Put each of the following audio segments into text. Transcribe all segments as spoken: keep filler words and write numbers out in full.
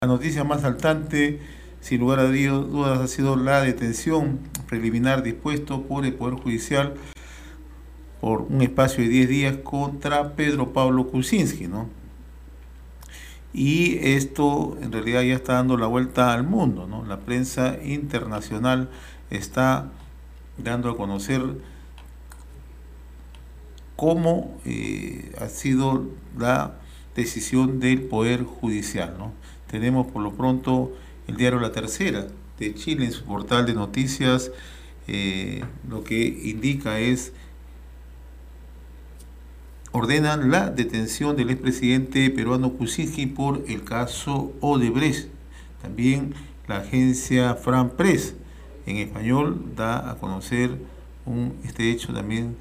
La noticia más saltante, sin lugar a dudas, ha sido la detención preliminar dispuesto por el Poder Judicial por un espacio de diez días contra Pedro Pablo Kuczynski, ¿no? Y esto en realidad ya está dando la vuelta al mundo, ¿no? La prensa internacional está dando a conocer cómo eh, ha sido la decisión del Poder Judicial, ¿no? Tenemos por lo pronto el diario La Tercera de Chile en su portal de noticias, eh, lo que indica es: ordenan la detención del expresidente peruano Kuczynski por el caso Odebrecht. También la agencia Fran Press en español da a conocer un, este hecho también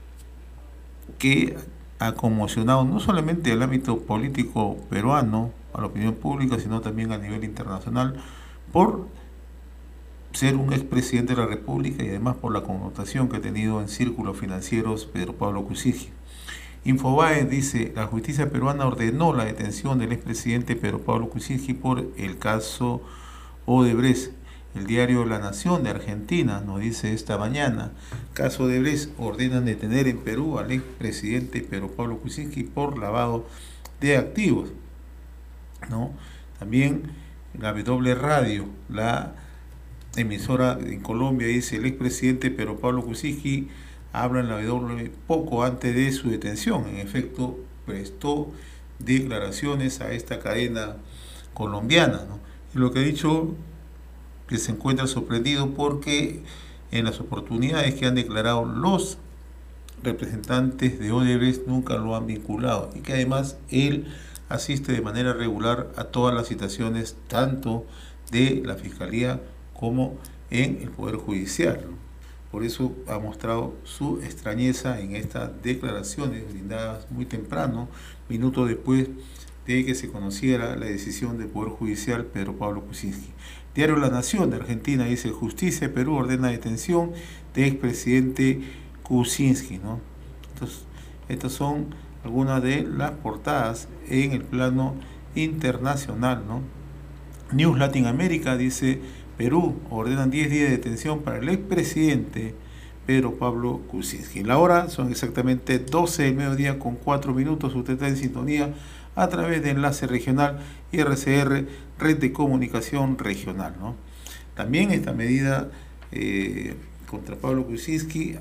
que ha conmocionado no solamente el ámbito político peruano, a la opinión pública, sino también a nivel internacional, por ser un expresidente de la República y además por la connotación que ha tenido en círculos financieros Pedro Pablo Kuczynski. Infobae dice: la justicia peruana ordenó la detención del expresidente Pedro Pablo Kuczynski por el caso Odebrecht. El diario La Nación de Argentina nos dice esta mañana: caso Odebrecht, ordenan detener en Perú al expresidente Pedro Pablo Kuczynski por lavado de activos, ¿no? También la W Radio, la emisora en Colombia, dice: el expresidente Pedro Pablo Kuczynski habla en la W poco antes de su detención. En efecto, prestó declaraciones a esta cadena colombiana, ¿no? Y lo que ha dicho, que se encuentra sorprendido porque en las oportunidades que han declarado los representantes de Odebrecht nunca lo han vinculado, y que además él asiste de manera regular a todas las citaciones tanto de la Fiscalía como en el Poder Judicial, ¿no? Por eso ha mostrado su extrañeza en estas declaraciones brindadas muy temprano, minutos después de que se conociera la decisión del Poder Judicial Pedro Pablo Kuczynski. Diario La Nación de Argentina dice: justicia de Perú ordena detención de expresidente Kuczynski, ¿no? Entonces, estas son algunas de las portadas en el plano internacional, ¿no? News Latin America dice: Perú ordenan diez días de detención para el expresidente Pedro Pablo Kuczynski. La hora son exactamente doce del mediodía con cuatro minutos. Usted está en sintonía a través de Enlace Regional y R C R, Red de Comunicación Regional, ¿no? También esta medida eh, contra Pablo Kuczynski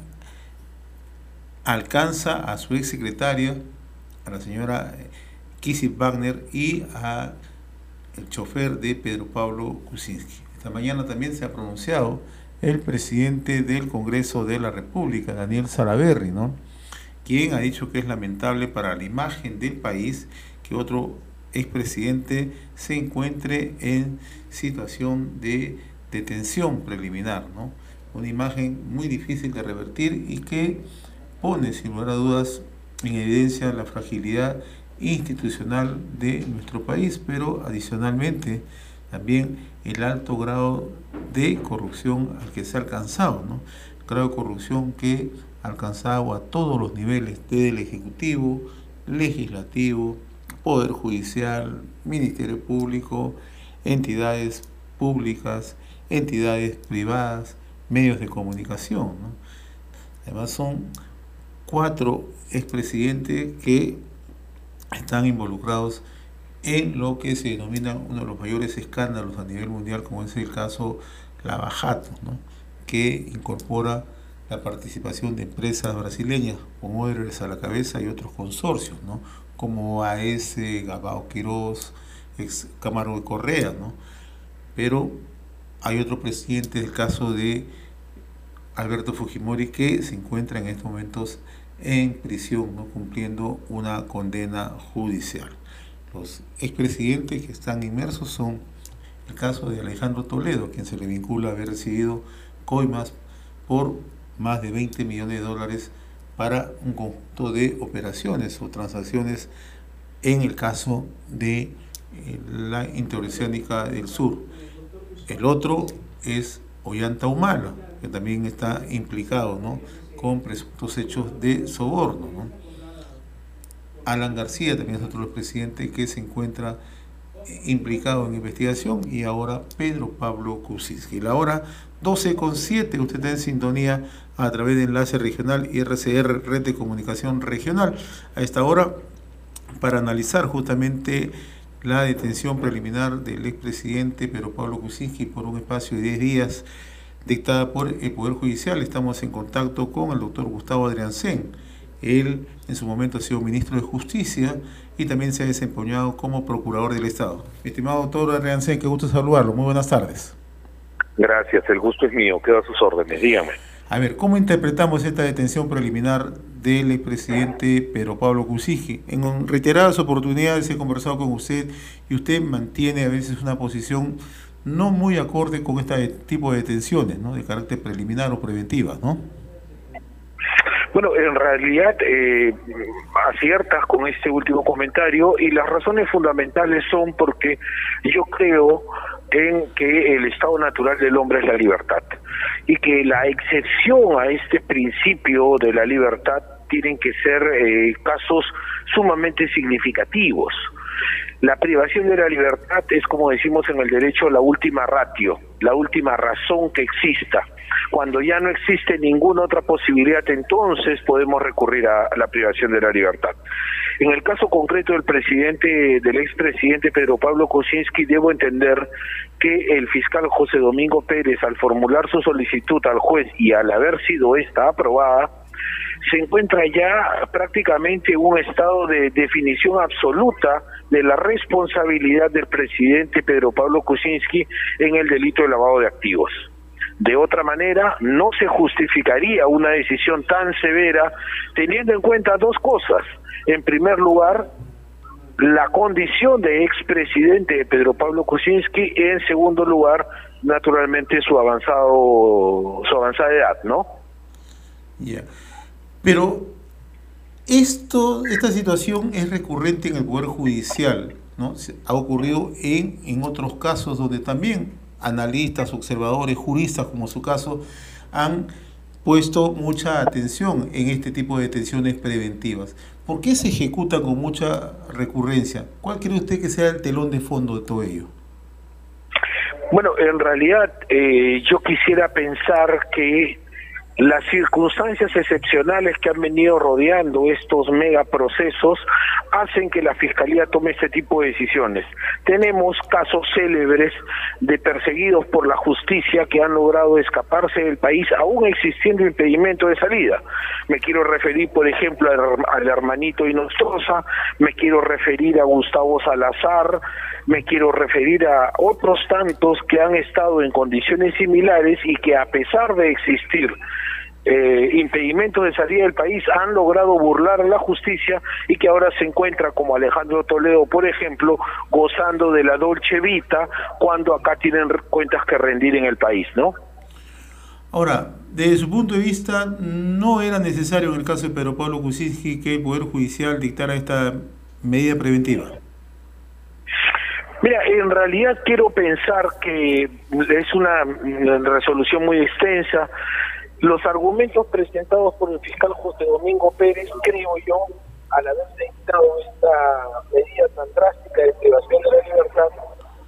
alcanza a su exsecretaria, a la señora Kissy Wagner, y a el chofer de Pedro Pablo Kuczynski. Esta mañana también se ha pronunciado el presidente del Congreso de la República, Daniel Salaverry, ¿no? Quien ha dicho que es lamentable para la imagen del país que otro expresidente se encuentre en situación de detención preliminar, ¿no? Una imagen muy difícil de revertir y que pone sin lugar a dudas en evidencia la fragilidad institucional de nuestro país, pero adicionalmente también el alto grado de corrupción al que se ha alcanzado, ¿no? Grado de corrupción que ha alcanzado a todos los niveles, desde el Ejecutivo, Legislativo, Poder Judicial, Ministerio Público, entidades públicas, entidades privadas, medios de comunicación, ¿no? Además son cuatro expresidentes que están involucrados en lo que se denomina uno de los mayores escándalos a nivel mundial, como es el caso Lava Jato, ¿no? Que incorpora la participación de empresas brasileñas con Odebrecht a la cabeza y otros consorcios, ¿no? Como A S, Gabao Quirós, ex Camargo de Correa, ¿no? Pero hay otro presidente, el caso de Alberto Fujimori, que se encuentra en estos momentos en prisión, ¿no? Cumpliendo una condena judicial. Los expresidentes que están inmersos son el caso de Alejandro Toledo, a quien se le vincula a haber recibido coimas por más de veinte millones de dólares para un conjunto de operaciones o transacciones en el caso de eh, la Interoceánica del Sur. El otro es Ollanta Humala, que también está implicado, ¿no?, con presuntos hechos de soborno, ¿no? Alan García también es otro de los presidentes que se encuentra implicado en investigación, y ahora Pedro Pablo Kuczynski. La hora doce con siete, usted está en sintonía a través de Enlace Regional y R C R, Red de Comunicación Regional, a esta hora para analizar justamente la detención preliminar del expresidente Pedro Pablo Kuczynski por un espacio de diez días dictada por el Poder Judicial. Estamos en contacto con el doctor Gustavo Adriancén. Él en su momento ha sido ministro de Justicia y también se ha desempeñado como procurador del Estado. Mi estimado doctor Adriancén, qué gusto saludarlo. Muy buenas tardes. Gracias, el gusto es mío. Quedo a sus órdenes, dígame. A ver, ¿cómo interpretamos esta detención preliminar del expresidente Pedro Pablo Kuczynski? En reiteradas oportunidades he conversado con usted y usted mantiene a veces una posición no muy acorde con este tipo de detenciones, ¿no? De carácter preliminar o preventiva, ¿no? Bueno, en realidad eh, aciertas con este último comentario, y las razones fundamentales son porque yo creo en que el estado natural del hombre es la libertad, y que la excepción a este principio de la libertad tienen que ser eh, casos sumamente significativos. La privación de la libertad es, como decimos en el derecho, la última ratio, la última razón que exista. Cuando ya no existe ninguna otra posibilidad, entonces podemos recurrir a la privación de la libertad. En el caso concreto del presidente, del expresidente Pedro Pablo Kuczynski, debo entender que el fiscal José Domingo Pérez, al formular su solicitud al juez y al haber sido esta aprobada, se encuentra ya prácticamente en un estado de definición absoluta de la responsabilidad del presidente Pedro Pablo Kuczynski en el delito de lavado de activos. De otra manera, no se justificaría una decisión tan severa teniendo en cuenta dos cosas. En primer lugar, la condición de expresidente Pedro Pablo Kuczynski, y en segundo lugar, naturalmente, su avanzado su avanzada edad, ¿no? Ya. Yeah. Pero esto, esta situación es recurrente en el Poder Judicial, ¿no? Ha ocurrido en, en otros casos donde también analistas, observadores, juristas, como su caso, han puesto mucha atención en este tipo de detenciones preventivas. ¿Por qué se ejecuta con mucha recurrencia? ¿Cuál cree usted que sea el telón de fondo de todo ello? Bueno, en realidad eh, yo quisiera pensar que las circunstancias excepcionales que han venido rodeando estos megaprocesos hacen que la Fiscalía tome este tipo de decisiones. Tenemos casos célebres de perseguidos por la justicia que han logrado escaparse del país aún existiendo impedimento de salida. Me quiero referir, por ejemplo, al hermanito Inostroza, me quiero referir a Gustavo Salazar, me quiero referir a otros tantos que han estado en condiciones similares y que, a pesar de existir eh, impedimentos de salida del país, han logrado burlar a la justicia, y que ahora se encuentra, como Alejandro Toledo, por ejemplo, gozando de la dolce vita cuando acá tienen cuentas que rendir en el país, ¿no? Ahora, desde su punto de vista, ¿no era necesario en el caso de Pedro Pablo Kuczynski que el Poder Judicial dictara esta medida preventiva? Mira, en realidad quiero pensar que es una resolución muy extensa. Los argumentos presentados por el fiscal José Domingo Pérez, creo yo, al haberse dictado esta medida tan drástica de privación de la libertad,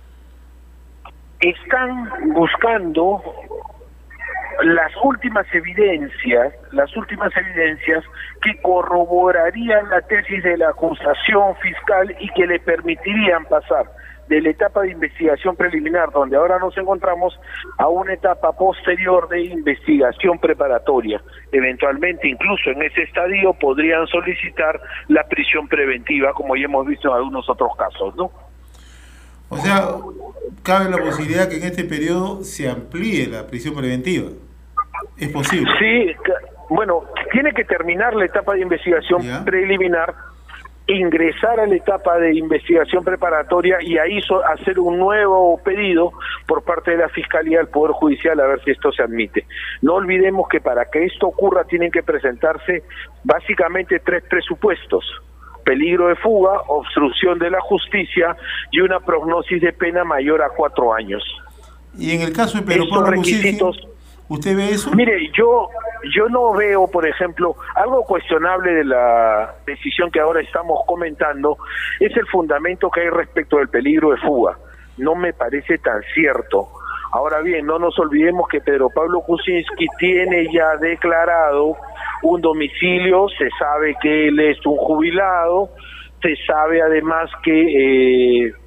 están buscando las últimas evidencias, las últimas evidencias que corroborarían la tesis de la acusación fiscal y que le permitirían pasar de la etapa de investigación preliminar, donde ahora nos encontramos, a una etapa posterior de investigación preparatoria. Eventualmente, incluso en ese estadio, podrían solicitar la prisión preventiva, como ya hemos visto en algunos otros casos, ¿no? O sea, cabe la posibilidad que en este periodo se amplíe la prisión preventiva. ¿Es posible? Sí, bueno, tiene que terminar la etapa de investigación ¿Ya? preliminar, ingresar a la etapa de investigación preparatoria y ahí so, hacer un nuevo pedido por parte de la Fiscalía al Poder Judicial a ver si esto se admite. No olvidemos que para que esto ocurra tienen que presentarse básicamente tres presupuestos: peligro de fuga, obstrucción de la justicia y una prognosis de pena mayor a cuatro años. Y en el caso de Pedro Pablo Kuczynski, ¿Usted ve eso? Mire, yo yo no veo, por ejemplo, algo cuestionable de la decisión que ahora estamos comentando, es el fundamento que hay respecto del peligro de fuga. No me parece tan cierto. Ahora bien, no nos olvidemos que Pedro Pablo Kuczynski tiene ya declarado un domicilio, se sabe que él es un jubilado, se sabe además que eh,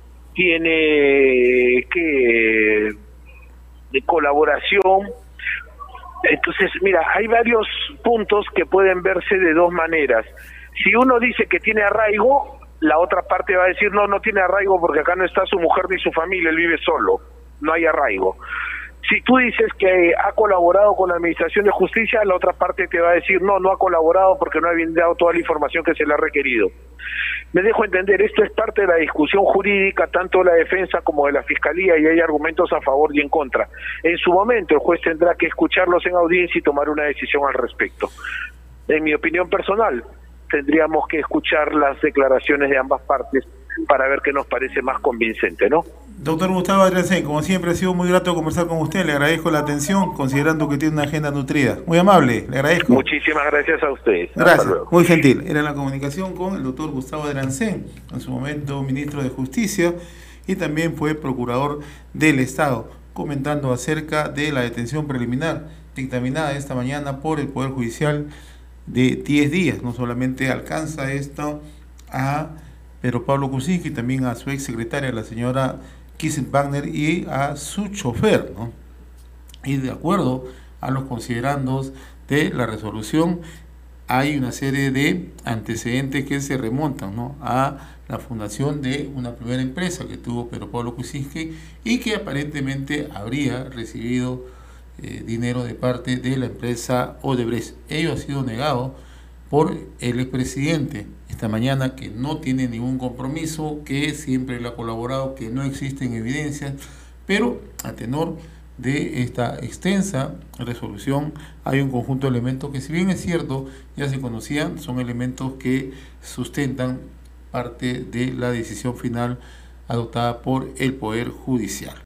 tiene que de colaboración. Entonces, mira, hay varios puntos que pueden verse de dos maneras. Si uno dice que tiene arraigo, la otra parte va a decir, no, no tiene arraigo porque acá no está su mujer ni su familia, él vive solo, no hay arraigo. Si tú dices que ha colaborado con la Administración de Justicia, la otra parte te va a decir, no, no ha colaborado porque no ha brindado toda la información que se le ha requerido. Me dejo entender, esto es parte de la discusión jurídica, tanto de la defensa como de la Fiscalía, y hay argumentos a favor y en contra. En su momento el juez tendrá que escucharlos en audiencia y tomar una decisión al respecto. En mi opinión personal, tendríamos que escuchar las declaraciones de ambas partes para ver qué nos parece más convincente, ¿no? Doctor Gustavo Adriancén, como siempre ha sido muy grato conversar con usted, le agradezco la atención, considerando que tiene una agenda nutrida. Muy amable, le agradezco. Muchísimas gracias a ustedes. Gracias, muy gentil. Era la comunicación con el doctor Gustavo Adriancén, en su momento ministro de Justicia y también fue procurador del Estado, comentando acerca de la detención preliminar dictaminada esta mañana por el Poder Judicial de diez días. No solamente alcanza esto a Pedro Pablo Kuczynski, también a su ex secretaria, la señora Kissen Wagner, y a su chofer, ¿no? Y de acuerdo a los considerandos de la resolución, hay una serie de antecedentes que se remontan, ¿no?, a la fundación de una primera empresa que tuvo Pedro Pablo Kuczynski y que aparentemente habría recibido eh, dinero de parte de la empresa Odebrecht. Ello ha sido negado por el expresidente esta mañana, que no tiene ningún compromiso, que siempre le ha colaborado, que no existen evidencias, pero a tenor de esta extensa resolución hay un conjunto de elementos que, si bien es cierto, ya se conocían, son elementos que sustentan parte de la decisión final adoptada por el Poder Judicial.